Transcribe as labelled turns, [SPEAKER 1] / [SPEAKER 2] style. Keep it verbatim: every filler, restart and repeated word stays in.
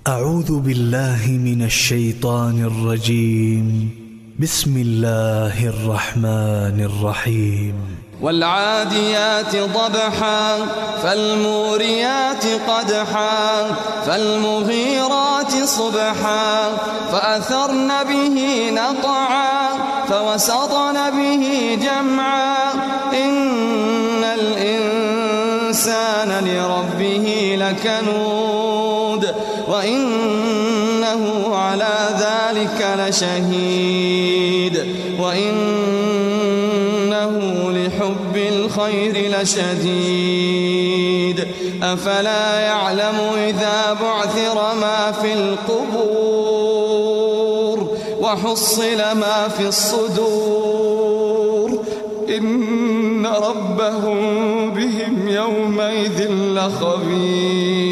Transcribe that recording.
[SPEAKER 1] أعوذ بالله من الشيطان الرجيم. بسم الله الرحمن الرحيم.
[SPEAKER 2] والعاديات ضبحا فالموريات قدحا فالمغيرات صبحا فأثرن به نقعا فوسطن به جمعا إن الإنسان لربه لكنود وإنه على ذلك لشهيد وإنه لحب الخير لشديد أفلا يعلم إذا بعثر ما في القبور وحصل ما في الصدور إن ربهم بهم يومئذ لخبير.